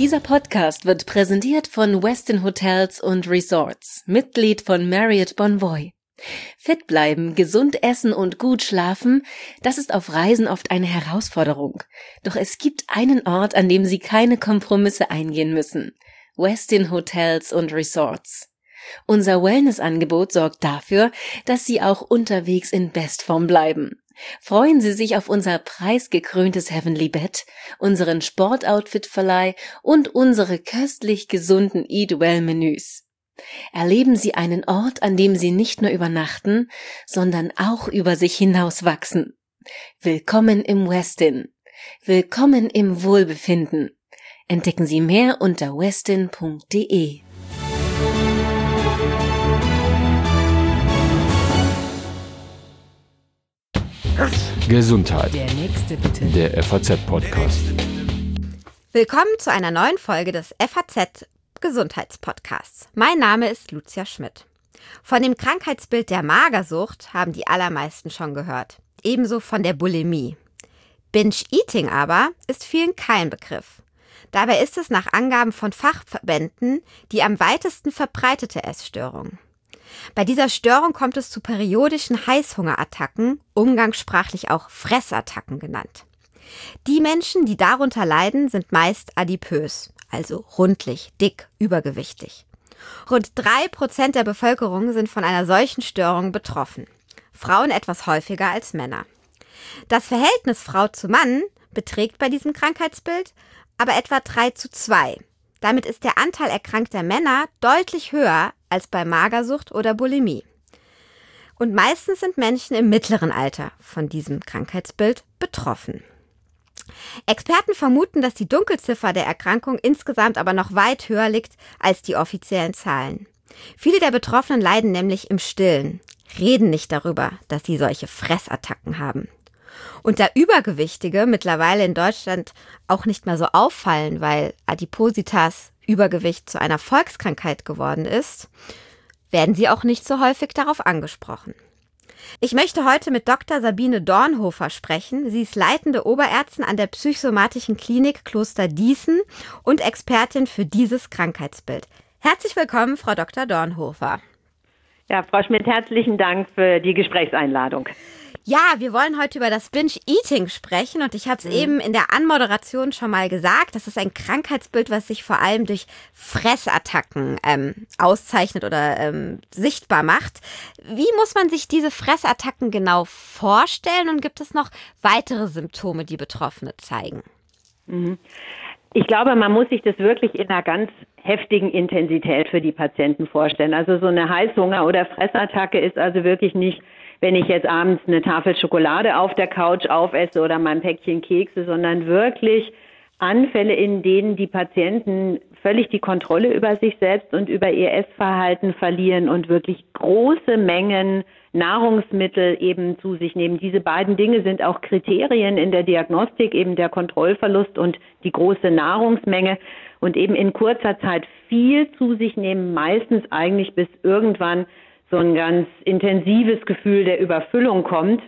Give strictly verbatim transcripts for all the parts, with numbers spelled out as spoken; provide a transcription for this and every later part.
Dieser Podcast wird präsentiert von Westin Hotels und Resorts, Mitglied von Marriott Bonvoy. Fit bleiben, gesund essen und gut schlafen, das ist auf Reisen oft eine Herausforderung. Doch es gibt einen Ort, an dem Sie keine Kompromisse eingehen müssen. Westin Hotels und Resorts. Unser Wellnessangebot sorgt dafür, dass Sie auch unterwegs in Bestform bleiben. Freuen Sie sich auf unser preisgekröntes Heavenly Bed, unseren Sportoutfit-Verleih und unsere köstlich gesunden Eat-Well-Menüs. Erleben Sie einen Ort, an dem Sie nicht nur übernachten, sondern auch über sich hinaus wachsen. Willkommen im Westin. Willkommen im Wohlbefinden. Entdecken Sie mehr unter westin punkt de. Gesundheit. Der nächste bitte. Der F A Z-Podcast. Willkommen zu einer neuen Folge des F A Z-Gesundheitspodcasts. Mein Name ist Lucia Schmidt. Von dem Krankheitsbild der Magersucht haben die allermeisten schon gehört. Ebenso von der Bulimie. Binge-Eating aber ist vielen kein Begriff. Dabei ist es nach Angaben von Fachverbänden die am weitesten verbreitete Essstörung. Bei dieser Störung kommt es zu periodischen Heißhungerattacken, umgangssprachlich auch Fressattacken genannt. Die Menschen, die darunter leiden, sind meist adipös, also rundlich, dick, übergewichtig. Rund drei Prozent der Bevölkerung sind von einer solchen Störung betroffen. Frauen etwas häufiger als Männer. Das Verhältnis Frau zu Mann beträgt bei diesem Krankheitsbild aber etwa drei zu zwei. Damit ist der Anteil erkrankter Männer deutlich höher als bei Magersucht oder Bulimie. Und meistens sind Menschen im mittleren Alter von diesem Krankheitsbild betroffen. Experten vermuten, dass die Dunkelziffer der Erkrankung insgesamt aber noch weit höher liegt als die offiziellen Zahlen. Viele der Betroffenen leiden nämlich im Stillen, reden nicht darüber, dass sie solche Fressattacken haben. Und da Übergewichtige mittlerweile in Deutschland auch nicht mehr so auffallen, weil Adipositas, Übergewicht, zu einer Volkskrankheit geworden ist, werden sie auch nicht so häufig darauf angesprochen. Ich möchte heute mit Doktor Sabine Dornhofer sprechen. Sie ist leitende Oberärztin an der Psychosomatischen Klinik Kloster Dießen und Expertin für dieses Krankheitsbild. Herzlich willkommen, Frau Doktor Dornhofer. Ja, Frau Schmidt, herzlichen Dank für die Gesprächseinladung. Ja, wir wollen heute über das Binge-Eating sprechen und ich habe es mhm. eben in der Anmoderation schon mal gesagt, das ist ein Krankheitsbild, was sich vor allem durch Fressattacken ähm, auszeichnet oder ähm, sichtbar macht. Wie muss man sich diese Fressattacken genau vorstellen und gibt es noch weitere Symptome, die Betroffene zeigen? Mhm. Ich glaube, man muss sich das wirklich in einer ganz heftigen Intensität für die Patienten vorstellen. Also so eine Heißhunger- oder Fressattacke ist also wirklich nicht, wenn ich jetzt abends eine Tafel Schokolade auf der Couch aufesse oder mein Päckchen Kekse, sondern wirklich Anfälle, in denen die Patienten völlig die Kontrolle über sich selbst und über ihr Essverhalten verlieren und wirklich große Mengen Nahrungsmittel eben zu sich nehmen. Diese beiden Dinge sind auch Kriterien in der Diagnostik, eben der Kontrollverlust und die große Nahrungsmenge und eben in kurzer Zeit viel zu sich nehmen, meistens eigentlich bis irgendwann so ein ganz intensives Gefühl der Überfüllung kommt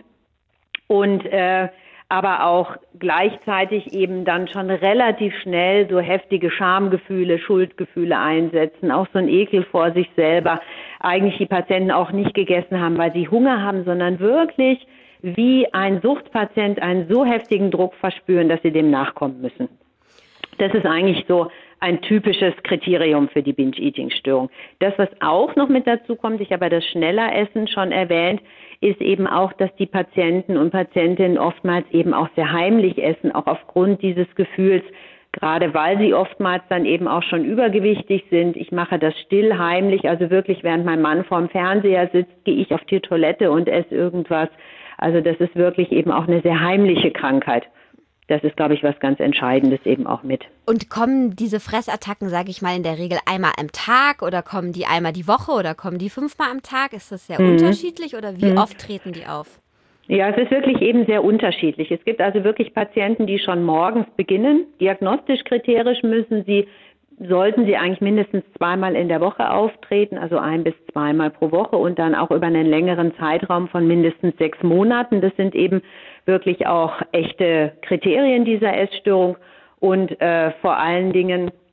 und äh, aber auch gleichzeitig eben dann schon relativ schnell so heftige Schamgefühle, Schuldgefühle einsetzen, auch so ein Ekel vor sich selber. Eigentlich die Patienten auch nicht gegessen haben, weil sie Hunger haben, sondern wirklich wie ein Suchtpatient einen so heftigen Druck verspüren, dass sie dem nachkommen müssen. Das ist eigentlich so ein typisches Kriterium für die Binge-Eating-Störung. Das, was auch noch mit dazu kommt, ich habe ja das Schneller-Essen schon erwähnt, ist eben auch, dass die Patienten und Patientinnen oftmals eben auch sehr heimlich essen, auch aufgrund dieses Gefühls, gerade weil sie oftmals dann eben auch schon übergewichtig sind. Ich mache das still, heimlich, also wirklich während mein Mann vorm Fernseher sitzt, gehe ich auf die Toilette und esse irgendwas. Also das ist wirklich eben auch eine sehr heimliche Krankheit. Das ist, glaube ich, was ganz Entscheidendes eben auch mit. Und kommen diese Fressattacken, sage ich mal, in der Regel einmal am Tag oder kommen die einmal die Woche oder kommen die fünfmal am Tag? Ist das sehr mhm. unterschiedlich oder wie mhm. oft treten die auf? Ja, es ist wirklich eben sehr unterschiedlich. Es gibt also wirklich Patienten, die schon morgens beginnen. Diagnostisch kriterisch müssen sie, sollten sie eigentlich mindestens zweimal in der Woche auftreten, also ein bis zweimal pro Woche und dann auch über einen längeren Zeitraum von mindestens sechs Monaten. Das sind eben wirklich auch echte Kriterien dieser Essstörung und äh, vor allen Dingen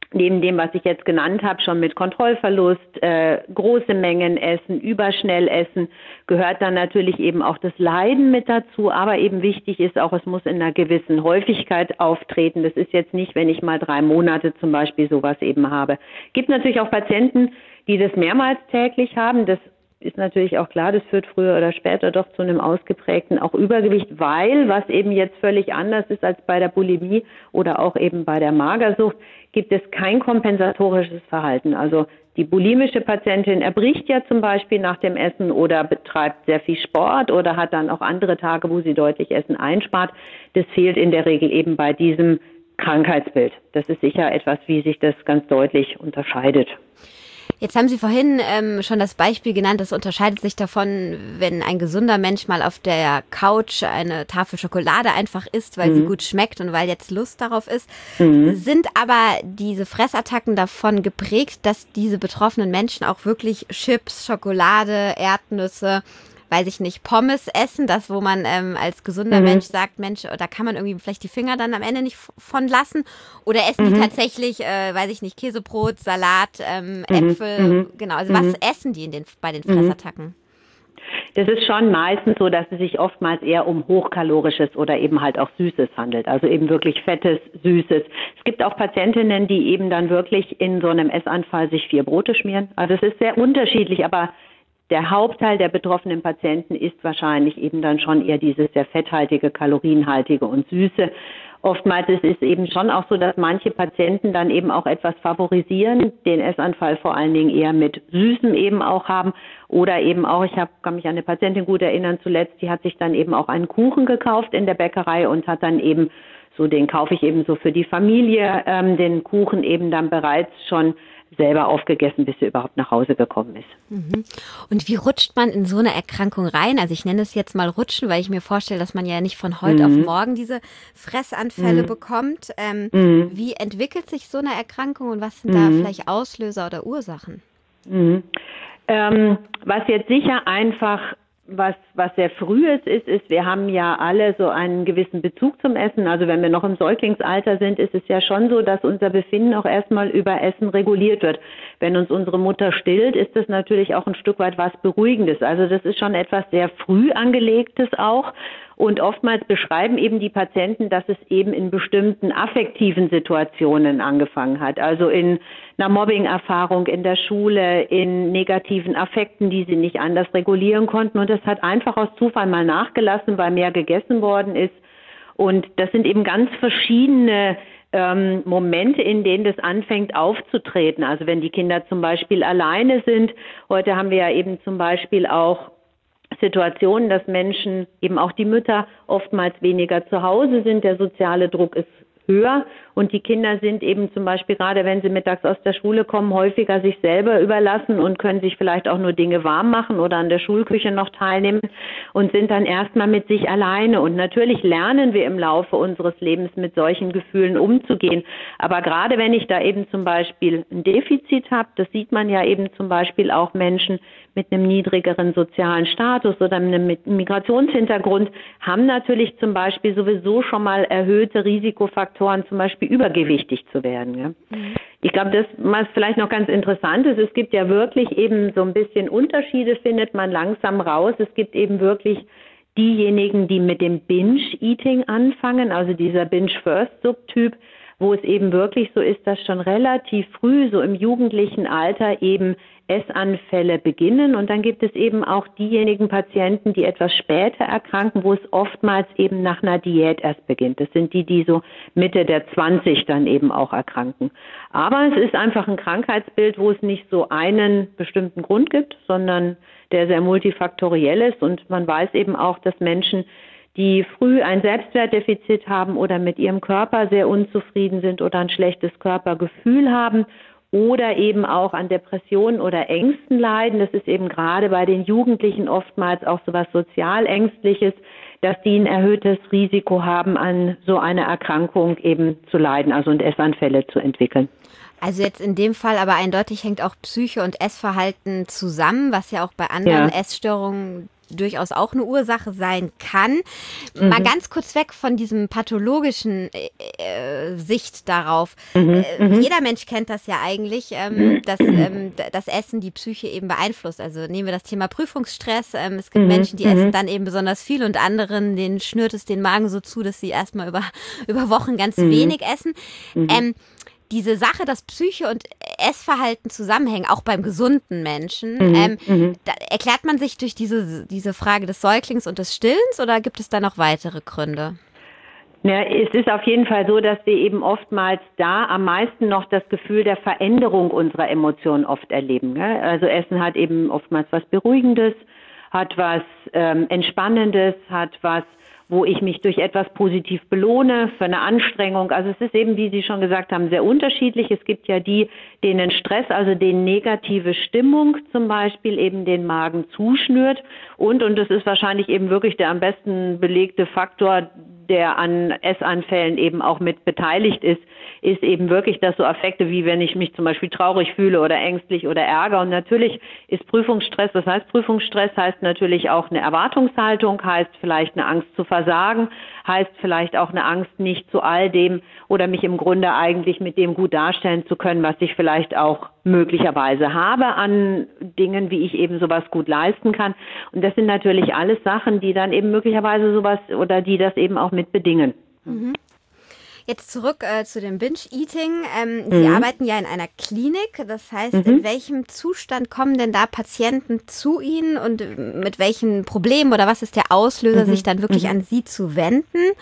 neben dem, was ich jetzt genannt habe, schon mit Kontrollverlust, äh, große Mengen essen, überschnell essen, gehört dann natürlich eben auch das Leiden mit dazu. Aber eben wichtig ist auch, es muss in einer gewissen Häufigkeit auftreten. Das ist jetzt nicht, wenn ich mal drei Monate zum Beispiel sowas eben habe. Gibt natürlich auch Patienten, die das mehrmals täglich haben. Das ist natürlich auch klar, das führt früher oder später doch zu einem ausgeprägten auch Übergewicht, weil, was eben jetzt völlig anders ist als bei der Bulimie oder auch eben bei der Magersucht, gibt es kein kompensatorisches Verhalten. Also die bulimische Patientin erbricht ja zum Beispiel nach dem Essen oder betreibt sehr viel Sport oder hat dann auch andere Tage, wo sie deutlich Essen einspart. Das fehlt in der Regel eben bei diesem Krankheitsbild. Das ist sicher etwas, wie sich das ganz deutlich unterscheidet. Jetzt haben Sie vorhin ähm, schon das Beispiel genannt, das unterscheidet sich davon, wenn ein gesunder Mensch mal auf der Couch eine Tafel Schokolade einfach isst, weil mhm. sie gut schmeckt und weil jetzt Lust darauf ist. Mhm. Sind aber diese Fressattacken davon geprägt, dass diese betroffenen Menschen auch wirklich Chips, Schokolade, Erdnüsse, weiß ich nicht, Pommes essen, das, wo man ähm, als gesunder mhm. Mensch sagt, Mensch, da kann man irgendwie vielleicht die Finger dann am Ende nicht von lassen? Oder essen mhm. die tatsächlich, äh, weiß ich nicht, Käsebrot, Salat, ähm, mhm. Äpfel, mhm. genau, also mhm. was essen die in den, bei den Fressattacken? Das ist schon meistens so, dass es sich oftmals eher um hochkalorisches oder eben halt auch Süßes handelt, also eben wirklich Fettes, Süßes. Es gibt auch Patientinnen, die eben dann wirklich in so einem Essanfall sich vier Brote schmieren. Also es ist sehr unterschiedlich, aber der Hauptteil der betroffenen Patienten ist wahrscheinlich eben dann schon eher dieses sehr fetthaltige, kalorienhaltige und süße. Oftmals ist es eben schon auch so, dass manche Patienten dann eben auch etwas favorisieren, den Essanfall vor allen Dingen eher mit Süßem eben auch haben oder eben auch, ich hab, kann mich an eine Patientin gut erinnern zuletzt, die hat sich dann eben auch einen Kuchen gekauft in der Bäckerei und hat dann eben so, den kaufe ich eben so für die Familie, ähm, den Kuchen eben dann bereits schon selber aufgegessen, bis sie überhaupt nach Hause gekommen ist. Mhm. Und wie rutscht man in so eine Erkrankung rein? Also ich nenne es jetzt mal Rutschen, weil ich mir vorstelle, dass man ja nicht von heute mhm. auf morgen diese Fressanfälle mhm. bekommt. Ähm, mhm. Wie entwickelt sich so eine Erkrankung und was sind mhm. da vielleicht Auslöser oder Ursachen? Mhm. Ähm, was jetzt sicher einfach Was, was sehr frühes ist, ist, wir haben ja alle so einen gewissen Bezug zum Essen. Also wenn wir noch im Säuglingsalter sind, ist es ja schon so, dass unser Befinden auch erstmal über Essen reguliert wird. Wenn uns unsere Mutter stillt, ist das natürlich auch ein Stück weit was Beruhigendes. Also das ist schon etwas sehr früh angelegtes auch. Und oftmals beschreiben eben die Patienten, dass es eben in bestimmten affektiven Situationen angefangen hat. Also in einer Mobbing-Erfahrung in der Schule, in negativen Affekten, die sie nicht anders regulieren konnten. Und das hat einfach aus Zufall mal nachgelassen, weil mehr gegessen worden ist. Und das sind eben ganz verschiedene ähm, Momente, in denen das anfängt aufzutreten. Also wenn die Kinder zum Beispiel alleine sind. Heute haben wir ja eben zum Beispiel auch Situationen, dass Menschen, eben auch die Mütter, oftmals weniger zu Hause sind. Der soziale Druck ist höher und die Kinder sind eben zum Beispiel, gerade wenn sie mittags aus der Schule kommen, häufiger sich selber überlassen und können sich vielleicht auch nur Dinge warm machen oder an der Schulküche noch teilnehmen und sind dann erstmal mit sich alleine. Und natürlich lernen wir im Laufe unseres Lebens mit solchen Gefühlen umzugehen. Aber gerade wenn ich da eben zum Beispiel ein Defizit habe, das sieht man ja eben zum Beispiel auch Menschen mit einem niedrigeren sozialen Status oder einem Migrationshintergrund, haben natürlich zum Beispiel sowieso schon mal erhöhte Risikofaktoren, zum Beispiel übergewichtig zu werden. Ja. Mhm. Ich glaube, das, was vielleicht noch ganz interessant ist, es gibt ja wirklich eben so ein bisschen Unterschiede, findet man langsam raus. Es gibt eben wirklich diejenigen, die mit dem Binge-Eating anfangen, also dieser Binge-First-Subtyp, wo es eben wirklich so ist, dass schon relativ früh, so im jugendlichen Alter, eben Essanfälle beginnen. Und dann gibt es eben auch diejenigen Patienten, die etwas später erkranken, wo es oftmals eben nach einer Diät erst beginnt. Das sind die, die so Mitte der zwanzig dann eben auch erkranken. Aber es ist einfach ein Krankheitsbild, wo es nicht so einen bestimmten Grund gibt, sondern der sehr multifaktoriell ist. Und man weiß eben auch, dass Menschen, die früh ein Selbstwertdefizit haben oder mit ihrem Körper sehr unzufrieden sind oder ein schlechtes Körpergefühl haben oder eben auch an Depressionen oder Ängsten leiden. Das ist eben gerade bei den Jugendlichen oftmals auch so was Sozialängstliches, dass die ein erhöhtes Risiko haben, an so einer Erkrankung eben zu leiden, also und Essanfälle zu entwickeln. Also jetzt in dem Fall aber eindeutig hängt auch Psyche und Essverhalten zusammen, was ja auch bei anderen ja. Essstörungen durchaus auch eine Ursache sein kann. Mhm. Mal ganz kurz weg von diesem pathologischen äh, Sicht darauf. Mhm. Äh, mhm. Jeder Mensch kennt das ja eigentlich, ähm, dass ähm, das Essen die Psyche eben beeinflusst. Also nehmen wir das Thema Prüfungsstress. Ähm, es gibt mhm. Menschen, die mhm. essen dann eben besonders viel und anderen, denen schnürt es den Magen so zu, dass sie erstmal über, über Wochen ganz mhm. wenig essen. Mhm. Ähm, diese Sache, dass Psyche und Essverhalten zusammenhängen, auch beim gesunden Menschen, mhm. ähm, mhm. da erklärt man sich durch diese, diese Frage des Säuglings und des Stillens oder gibt es da noch weitere Gründe? Ja, es ist auf jeden Fall so, dass wir eben oftmals da am meisten noch das Gefühl der Veränderung unserer Emotionen oft erleben. Gell? Also Essen hat eben oftmals was Beruhigendes, hat was ähm, Entspannendes, hat was, wo ich mich durch etwas positiv belohne für eine Anstrengung. Also es ist eben, wie Sie schon gesagt haben, sehr unterschiedlich. Es gibt ja die, denen Stress, also denen negative Stimmung zum Beispiel eben den Magen zuschnürt. Und, und das ist wahrscheinlich eben wirklich der am besten belegte Faktor, der an Essanfällen eben auch mit beteiligt ist, ist eben wirklich, dass so Affekte wie wenn ich mich zum Beispiel traurig fühle oder ängstlich oder ärgere. Und natürlich ist Prüfungsstress, das heißt Prüfungsstress heißt natürlich auch eine Erwartungshaltung, heißt vielleicht eine Angst zu versagen, heißt vielleicht auch eine Angst nicht zu all dem oder mich im Grunde eigentlich mit dem gut darstellen zu können, was ich vielleicht auch möglicherweise habe an Dingen, wie ich eben sowas gut leisten kann. Und das sind natürlich alles Sachen, die dann eben möglicherweise sowas oder die das eben auch mit bedingen. Mhm. Jetzt zurück äh, zu dem Binge-Eating. Ähm, mhm. Sie arbeiten ja in einer Klinik. Das heißt, mhm. in welchem Zustand kommen denn da Patienten zu Ihnen und mit welchen Problemen oder was ist der Auslöser, mhm. sich dann wirklich mhm. an Sie zu wenden?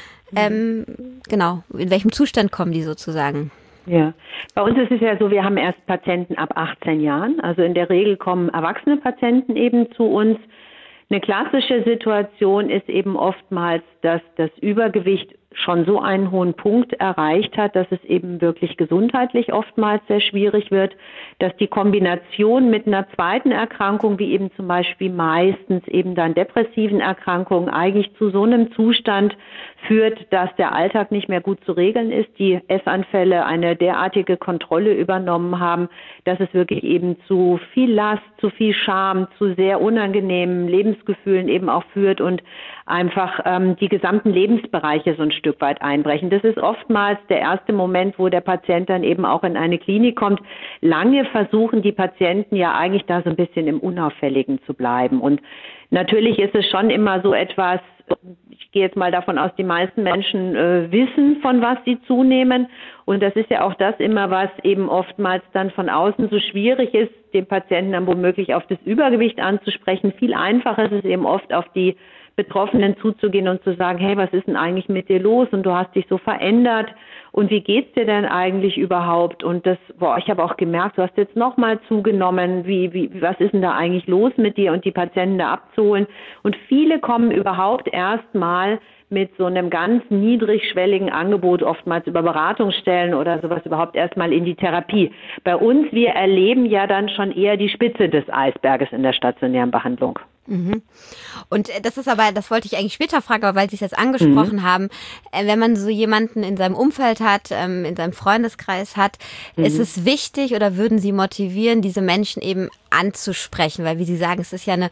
Ähm, genau, in welchem Zustand kommen die sozusagen? Ja, bei uns ist es ja so, wir haben erst Patienten ab achtzehn Jahren. Also in der Regel kommen erwachsene Patienten eben zu uns. Eine klassische Situation ist eben oftmals, dass das Übergewicht schon so einen hohen Punkt erreicht hat, dass es eben wirklich gesundheitlich oftmals sehr schwierig wird, dass die Kombination mit einer zweiten Erkrankung, wie eben zum Beispiel meistens eben dann depressiven Erkrankungen, eigentlich zu so einem Zustand führt, dass der Alltag nicht mehr gut zu regeln ist, die Essanfälle eine derartige Kontrolle übernommen haben, dass es wirklich eben zu viel Last, zu viel Scham, zu sehr unangenehmen Lebensgefühlen eben auch führt und einfach ähm, die gesamten Lebensbereiche so ein Stück weit einbrechen. Das ist oftmals der erste Moment, wo der Patient dann eben auch in eine Klinik kommt. Lange versuchen die Patienten ja eigentlich da so ein bisschen im Unauffälligen zu bleiben. Und natürlich ist es schon immer so etwas, ich gehe jetzt mal davon aus, die meisten Menschen äh, wissen, von was sie zunehmen. Und das ist ja auch das immer, was eben oftmals dann von außen so schwierig ist, den Patienten dann womöglich auf das Übergewicht anzusprechen. Viel einfacher ist es eben oft auf die Betroffenen zuzugehen und zu sagen, hey, was ist denn eigentlich mit dir los und du hast dich so verändert und wie geht's dir denn eigentlich überhaupt? Und das, boah, ich habe auch gemerkt, du hast jetzt nochmal zugenommen, wie, wie, was ist denn da eigentlich los mit dir und die Patienten da abzuholen. Und viele kommen überhaupt erstmal mit so einem ganz niedrigschwelligen Angebot, oftmals über Beratungsstellen oder sowas, überhaupt erstmal in die Therapie. Bei uns, wir erleben ja dann schon eher die Spitze des Eisberges in der stationären Behandlung. Mhm. Und das ist aber, das wollte ich eigentlich später fragen, aber weil Sie es jetzt angesprochen mhm. haben, wenn man so jemanden in seinem Umfeld hat, in seinem Freundeskreis hat, mhm. ist es wichtig oder würden Sie motivieren, diese Menschen eben anzusprechen? Weil, wie Sie sagen, es ist ja eine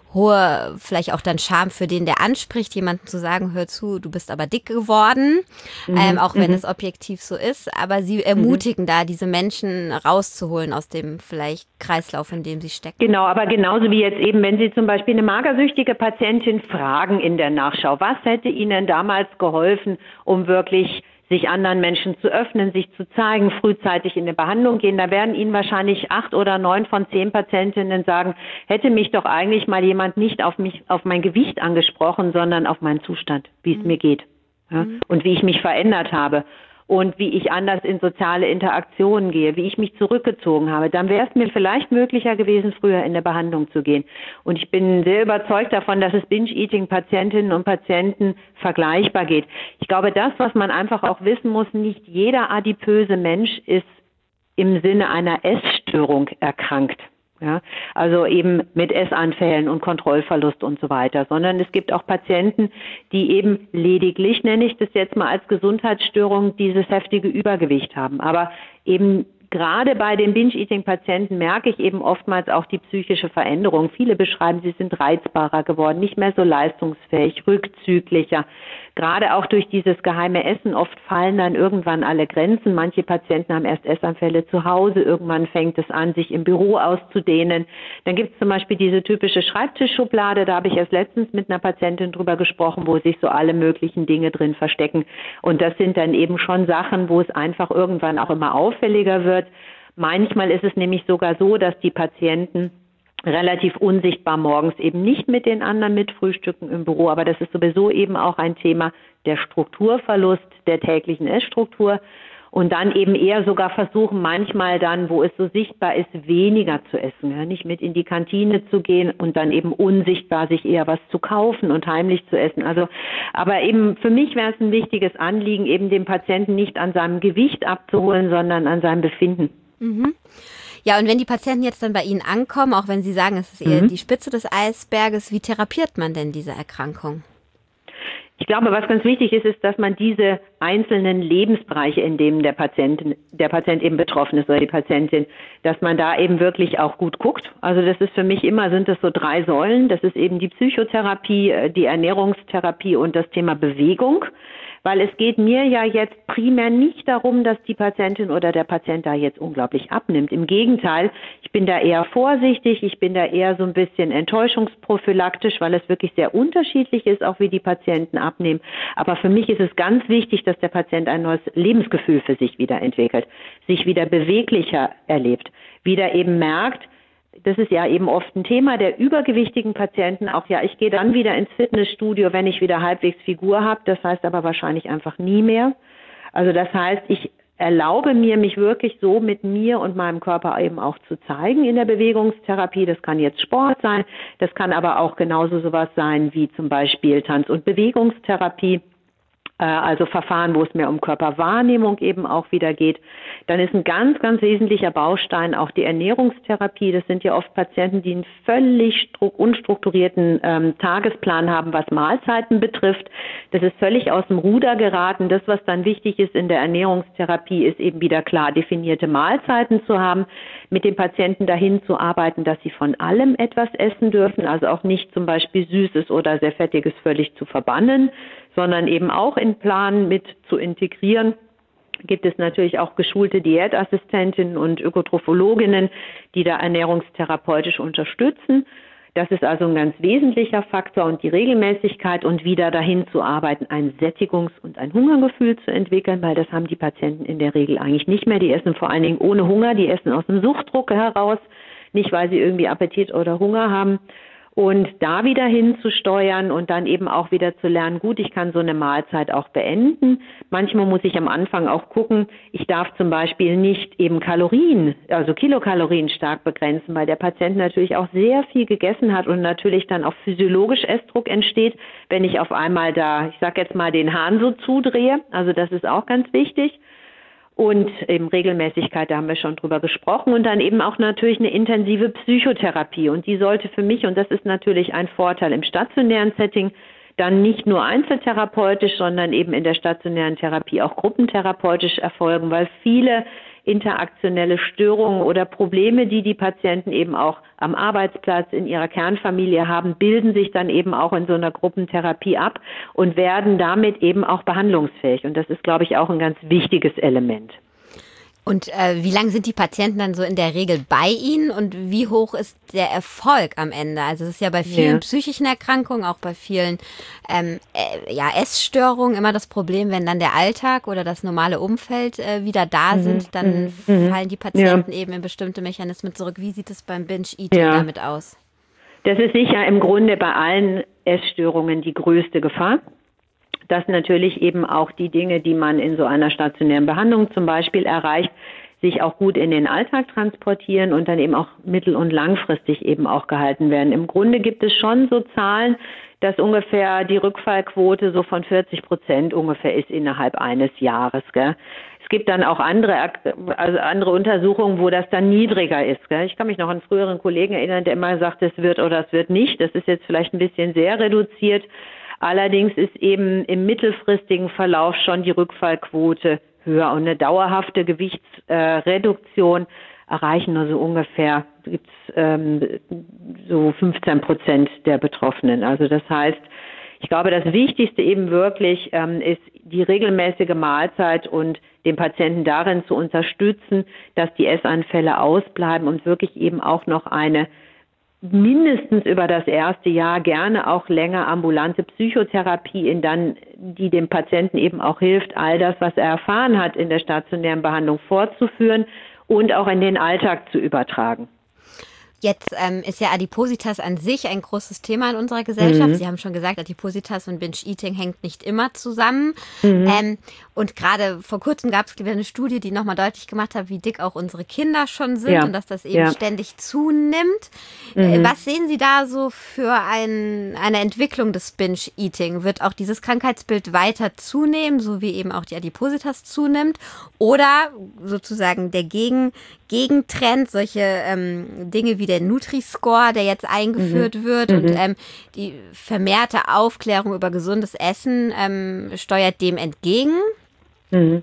hohe, vielleicht auch dann Scham für den, der anspricht, jemanden zu sagen, hör zu, du bist aber dick geworden, mhm. ähm, auch wenn mhm. es objektiv so ist, aber sie ermutigen mhm. da, diese Menschen rauszuholen aus dem vielleicht Kreislauf, in dem sie stecken. Genau, aber genauso wie jetzt eben, wenn Sie zum Beispiel eine magersüchtige Patientin fragen in der Nachschau, was hätte Ihnen damals geholfen, um wirklich sich anderen Menschen zu öffnen, sich zu zeigen, frühzeitig in eine Behandlung gehen. Da werden Ihnen wahrscheinlich acht oder neun von zehn Patientinnen sagen, hätte mich doch eigentlich mal jemand nicht auf mich, auf mein Gewicht angesprochen, sondern auf meinen Zustand, wie es mhm. mir geht, ja? mhm. und wie ich mich verändert habe. Und wie ich anders in soziale Interaktionen gehe, wie ich mich zurückgezogen habe, dann wäre es mir vielleicht möglicher gewesen, früher in eine Behandlung zu gehen. Und ich bin sehr überzeugt davon, dass es Binge-Eating-Patientinnen und Patienten vergleichbar geht. Ich glaube, das, was man einfach auch wissen muss, nicht jeder adipöse Mensch ist im Sinne einer Essstörung erkrankt. Ja, also eben mit Essanfällen und Kontrollverlust und so weiter, sondern es gibt auch Patienten, die eben lediglich, nenne ich das jetzt mal als Gesundheitsstörung, dieses heftige Übergewicht haben, aber eben gerade bei den Binge-Eating-Patienten merke ich eben oftmals auch die psychische Veränderung. Viele beschreiben, sie sind reizbarer geworden, nicht mehr so leistungsfähig, rückzüglicher. Gerade auch durch dieses geheime Essen. Oft fallen dann irgendwann alle Grenzen. Manche Patienten haben erst Essanfälle zu Hause. Irgendwann fängt es an, sich im Büro auszudehnen. Dann gibt es zum Beispiel diese typische Schreibtischschublade. Da habe ich erst letztens mit einer Patientin drüber gesprochen, wo sich so alle möglichen Dinge drin verstecken. Und das sind dann eben schon Sachen, wo es einfach irgendwann auch immer auffälliger wird. Manchmal ist es nämlich sogar so, dass die Patienten relativ unsichtbar morgens eben nicht mit den anderen mitfrühstücken im Büro. Aber das ist sowieso eben auch ein Thema der Strukturverlust der täglichen Essstruktur. Und dann eben eher sogar versuchen, manchmal dann, wo es so sichtbar ist, weniger zu essen. Ja, nicht mit in die Kantine zu gehen und dann eben unsichtbar sich eher was zu kaufen und heimlich zu essen. Also, aber eben für mich wäre es ein wichtiges Anliegen, eben den Patienten nicht an seinem Gewicht abzuholen, sondern an seinem Befinden. Mhm. Ja, und wenn die Patienten jetzt dann bei Ihnen ankommen, auch wenn Sie sagen, es ist eher mhm. die Spitze des Eisberges, wie therapiert man denn diese Erkrankung? Ich glaube, was ganz wichtig ist, ist, dass man diese einzelnen Lebensbereiche, in denen der Patient, der Patient eben betroffen ist oder die Patientin, dass man da eben wirklich auch gut guckt. Also das ist für mich immer, sind das so drei Säulen. Das ist eben die Psychotherapie, die Ernährungstherapie und das Thema Bewegung. Weil es geht mir ja jetzt primär nicht darum, dass die Patientin oder der Patient da jetzt unglaublich abnimmt. Im Gegenteil, ich bin da eher vorsichtig, ich bin da eher so ein bisschen enttäuschungsprophylaktisch, weil es wirklich sehr unterschiedlich ist, auch wie die Patienten abnehmen. Aber für mich ist es ganz wichtig, dass der Patient ein neues Lebensgefühl für sich wieder entwickelt, sich wieder beweglicher erlebt, wieder eben merkt, das ist ja eben oft ein Thema der übergewichtigen Patienten. Auch ja, ich gehe dann wieder ins Fitnessstudio, wenn ich wieder halbwegs Figur habe. Das heißt aber wahrscheinlich einfach nie mehr. Also das heißt, ich erlaube mir, mich wirklich so mit mir und meinem Körper eben auch zu zeigen in der Bewegungstherapie. Das kann jetzt Sport sein, das kann aber auch genauso sowas sein wie zum Beispiel Tanz- und Bewegungstherapie. Also Verfahren, wo es mehr um Körperwahrnehmung eben auch wieder geht. Dann ist ein ganz, ganz wesentlicher Baustein auch die Ernährungstherapie. Das sind ja oft Patienten, die einen völlig unstrukturierten ähm, Tagesplan haben, was Mahlzeiten betrifft. Das ist völlig aus dem Ruder geraten. Das, was dann wichtig ist in der Ernährungstherapie, ist eben wieder klar definierte Mahlzeiten zu haben, mit den Patienten dahin zu arbeiten, dass sie von allem etwas essen dürfen, also auch nicht zum Beispiel Süßes oder sehr Fettiges völlig zu verbannen, sondern eben auch in Plan mit zu integrieren. Gibt es natürlich auch geschulte Diätassistentinnen und Ökotrophologinnen, die da ernährungstherapeutisch unterstützen. Das ist also ein ganz wesentlicher Faktor und die Regelmäßigkeit und wieder dahin zu arbeiten, ein Sättigungs- und ein Hungergefühl zu entwickeln, weil das haben die Patienten in der Regel eigentlich nicht mehr. Die essen vor allen Dingen ohne Hunger, die essen aus dem Suchtdruck heraus, nicht weil sie irgendwie Appetit oder Hunger haben. Und da wieder hinzusteuern und dann eben auch wieder zu lernen, gut, ich kann so eine Mahlzeit auch beenden. Manchmal muss ich am Anfang auch gucken, ich darf zum Beispiel nicht eben Kalorien, also Kilokalorien stark begrenzen, weil der Patient natürlich auch sehr viel gegessen hat und natürlich dann auch physiologisch Essdruck entsteht, wenn ich auf einmal da, ich sag jetzt mal, den Hahn so zudrehe. Also das ist auch ganz wichtig. Und eben Regelmäßigkeit, da haben wir schon drüber gesprochen. Und dann eben auch natürlich eine intensive Psychotherapie. Und die sollte für mich, und das ist natürlich ein Vorteil im stationären Setting, dann nicht nur einzeltherapeutisch, sondern eben in der stationären Therapie auch gruppentherapeutisch erfolgen, weil viele interaktionelle Störungen oder Probleme, die die Patienten eben auch am Arbeitsplatz in ihrer Kernfamilie haben, bilden sich dann eben auch in so einer Gruppentherapie ab und werden damit eben auch behandlungsfähig. Und das ist, glaube ich, auch ein ganz wichtiges Element. Und äh, wie lange sind die Patienten dann so in der Regel bei Ihnen und wie hoch ist der Erfolg am Ende? Also es ist ja bei vielen ja. psychischen Erkrankungen, auch bei vielen ähm, äh, ja, Essstörungen immer das Problem, wenn dann der Alltag oder das normale Umfeld äh, wieder da mhm. sind, dann mhm. fallen die Patienten ja. eben in bestimmte Mechanismen zurück. Wie sieht es beim Binge-Eating ja. damit aus? Das ist sicher im Grunde bei allen Essstörungen die größte Gefahr. Dass natürlich eben auch die Dinge, die man in so einer stationären Behandlung zum Beispiel erreicht, sich auch gut in den Alltag transportieren und dann eben auch mittel- und langfristig eben auch gehalten werden. Im Grunde gibt es schon so Zahlen, dass ungefähr die Rückfallquote so von vierzig Prozent ungefähr ist innerhalb eines Jahres, gell? Es gibt dann auch andere, also andere Untersuchungen, wo das dann niedriger ist, gell? Ich kann mich noch an einen früheren Kollegen erinnern, der immer sagt, es wird oder es wird nicht. Das ist jetzt vielleicht ein bisschen sehr reduziert. Allerdings ist eben im mittelfristigen Verlauf schon die Rückfallquote höher. Und eine dauerhafte Gewichtsreduktion äh, erreichen nur so ungefähr, gibt's ähm, so fünfzehn Prozent der Betroffenen. Also das heißt, ich glaube, das Wichtigste eben wirklich ähm, ist die regelmäßige Mahlzeit und den Patienten darin zu unterstützen, dass die Essanfälle ausbleiben und wirklich eben auch noch eine mindestens über das erste Jahr, gerne auch länger ambulante Psychotherapie, in dann, die dem Patienten eben auch hilft, all das, was er erfahren hat in der stationären Behandlung fortzuführen und auch in den Alltag zu übertragen. Jetzt ähm, ist ja Adipositas an sich ein großes Thema in unserer Gesellschaft. Mhm. Sie haben schon gesagt, Adipositas und Binge-Eating hängt nicht immer zusammen. Mhm. Ähm, und gerade vor kurzem gab es eine Studie, die nochmal deutlich gemacht hat, wie dick auch unsere Kinder schon sind, Ja. und dass das eben Ja. ständig zunimmt. Mhm. Äh, was sehen Sie da so für ein, eine Entwicklung des Binge-Eating? Wird auch dieses Krankheitsbild weiter zunehmen, so wie eben auch die Adipositas zunimmt? Oder sozusagen der Gegen, Gegentrend, solche ähm, Dinge wie der Nutri-Score, der jetzt eingeführt mhm. wird Mhm. und ähm, die vermehrte Aufklärung über gesundes Essen ähm, steuert dem entgegen? Mhm.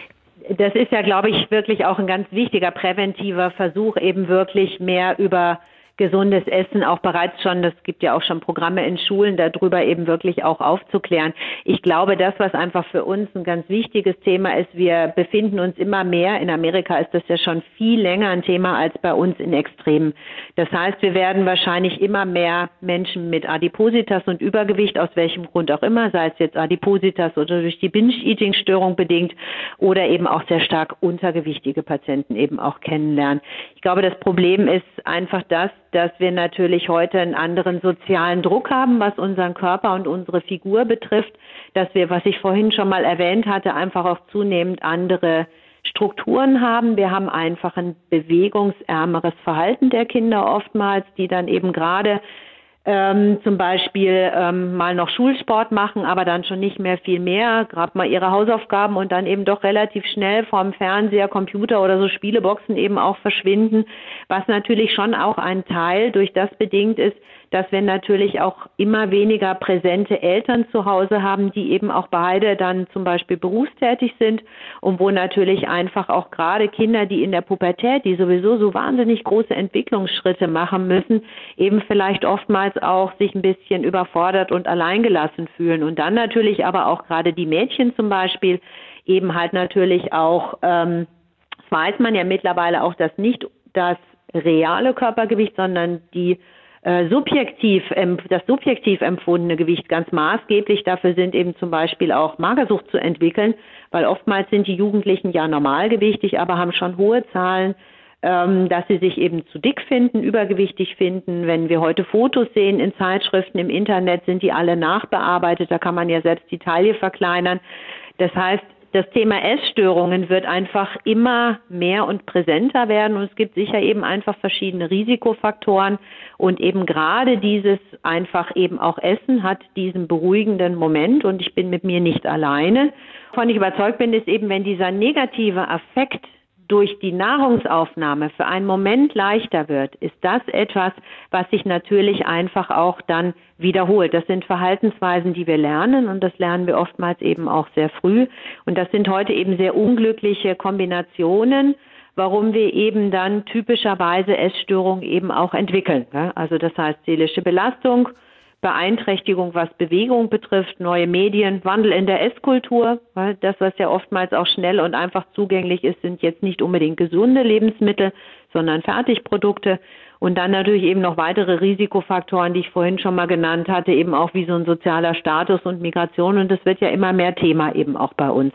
Das ist ja, glaube ich, wirklich auch ein ganz wichtiger präventiver Versuch, eben wirklich mehr über gesundes Essen auch bereits schon, das gibt ja auch schon Programme in Schulen, darüber eben wirklich auch aufzuklären. Ich glaube, das, was einfach für uns ein ganz wichtiges Thema ist, wir befinden uns immer mehr, in Amerika ist das ja schon viel länger ein Thema als bei uns in Extremen. Das heißt, wir werden wahrscheinlich immer mehr Menschen mit Adipositas und Übergewicht, aus welchem Grund auch immer, sei es jetzt Adipositas oder durch die Binge-Eating-Störung bedingt oder eben auch sehr stark untergewichtige Patienten eben auch kennenlernen. Ich glaube, das Problem ist einfach das, dass wir natürlich heute einen anderen sozialen Druck haben, was unseren Körper und unsere Figur betrifft, dass wir, was ich vorhin schon mal erwähnt hatte, einfach auch zunehmend andere Strukturen haben. Wir haben einfach ein bewegungsärmeres Verhalten der Kinder oftmals, die dann eben gerade ähm, zum Beispiel ähm, mal noch Schulsport machen, aber dann schon nicht mehr viel mehr, gerade mal ihre Hausaufgaben und dann eben doch relativ schnell vorm Fernseher, Computer oder so Spieleboxen eben auch verschwinden, was natürlich schon auch ein Teil durch das bedingt ist, dass wir natürlich auch immer weniger präsente Eltern zu Hause haben, die eben auch beide dann zum Beispiel berufstätig sind und wo natürlich einfach auch gerade Kinder, die in der Pubertät, die sowieso so wahnsinnig große Entwicklungsschritte machen müssen, eben vielleicht oftmals auch sich ein bisschen überfordert und alleingelassen fühlen. Und dann natürlich aber auch gerade die Mädchen zum Beispiel eben halt natürlich auch, ähm, das weiß man ja mittlerweile auch, dass nicht das reale Körpergewicht, sondern die äh, subjektiv, ähm, das subjektiv empfundene Gewicht ganz maßgeblich dafür sind, eben zum Beispiel auch Magersucht zu entwickeln, weil oftmals sind die Jugendlichen ja normalgewichtig, aber haben schon hohe Zahlen, ähm, dass sie sich eben zu dick finden, übergewichtig finden. Wenn wir heute Fotos sehen in Zeitschriften, im Internet, sind die alle nachbearbeitet, da kann man ja selbst die Taille verkleinern. Das heißt, das Thema Essstörungen wird einfach immer mehr und präsenter werden und es gibt sicher eben einfach verschiedene Risikofaktoren und eben gerade dieses einfach eben auch Essen hat diesen beruhigenden Moment und ich bin mit mir nicht alleine. Wovon ich überzeugt bin, ist eben, wenn dieser negative Affekt durch die Nahrungsaufnahme für einen Moment leichter wird, ist das etwas, was sich natürlich einfach auch dann wiederholt. Das sind Verhaltensweisen, die wir lernen und das lernen wir oftmals eben auch sehr früh. Und das sind heute eben sehr unglückliche Kombinationen, warum wir eben dann typischerweise Essstörungen eben auch entwickeln. Also das heißt seelische Belastung, Beeinträchtigung, was Bewegung betrifft, neue Medien, Wandel in der Esskultur. Das, was ja oftmals auch schnell und einfach zugänglich ist, sind jetzt nicht unbedingt gesunde Lebensmittel, sondern Fertigprodukte. Und dann natürlich eben noch weitere Risikofaktoren, die ich vorhin schon mal genannt hatte, eben auch wie so ein sozialer Status und Migration. Und das wird ja immer mehr Thema eben auch bei uns.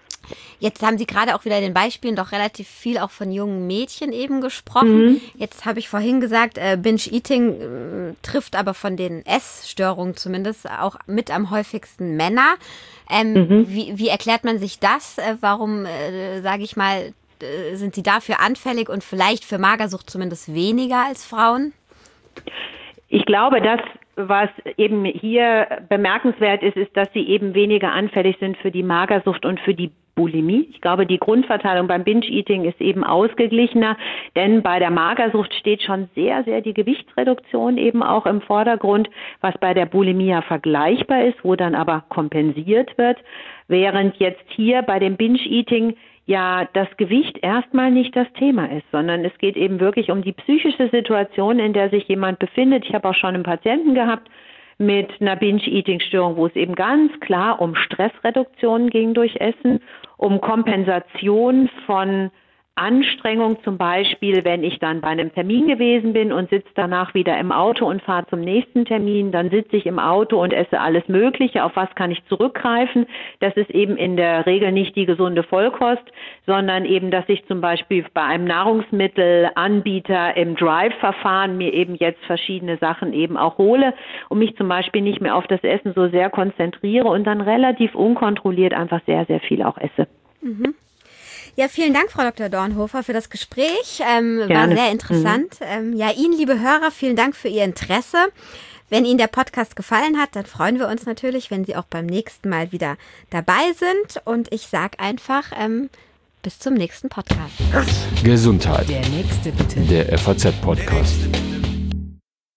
Jetzt haben Sie gerade auch wieder in den Beispielen doch relativ viel auch von jungen Mädchen eben gesprochen. Mhm. Jetzt habe ich vorhin gesagt, äh, Binge-Eating äh, trifft aber von den Essstörungen zumindest auch mit am häufigsten Männer. Ähm, mhm. wie, wie erklärt man sich das? Äh, warum, äh, sage ich mal, äh, sind sie dafür anfällig und vielleicht für Magersucht zumindest weniger als Frauen? Ich glaube, dass was eben hier bemerkenswert ist, ist, dass sie eben weniger anfällig sind für die Magersucht und für die Bulimie. Ich glaube, die Grundverteilung beim Binge-Eating ist eben ausgeglichener, denn bei der Magersucht steht schon sehr, sehr die Gewichtsreduktion eben auch im Vordergrund, was bei der Bulimie ja vergleichbar ist, wo dann aber kompensiert wird, während jetzt hier bei dem Binge-Eating ja das Gewicht erstmal nicht das Thema ist, sondern es geht eben wirklich um die psychische Situation, in der sich jemand befindet. Ich habe auch schon einen Patienten gehabt mit einer Binge-Eating-Störung, wo es eben ganz klar um Stressreduktion ging durch Essen, um Kompensation von Anstrengung, zum Beispiel, wenn ich dann bei einem Termin gewesen bin und sitze danach wieder im Auto und fahre zum nächsten Termin, dann sitze ich im Auto und esse alles Mögliche, auf was kann ich zurückgreifen. Das ist eben in der Regel nicht die gesunde Vollkost, sondern eben, dass ich zum Beispiel bei einem Nahrungsmittelanbieter im Drive-Verfahren mir eben jetzt verschiedene Sachen eben auch hole und mich zum Beispiel nicht mehr auf das Essen so sehr konzentriere und dann relativ unkontrolliert einfach sehr, sehr viel auch esse. Mhm. Ja, vielen Dank, Frau Doktor Dornhofer, für das Gespräch. Ähm, war sehr interessant. Mhm. Ähm, ja, Ihnen, liebe Hörer, vielen Dank für Ihr Interesse. Wenn Ihnen der Podcast gefallen hat, dann freuen wir uns natürlich, wenn Sie auch beim nächsten Mal wieder dabei sind. Und ich sage einfach, ähm, bis zum nächsten Podcast. Gesundheit. Der nächste bitte. Der F A Z-Podcast.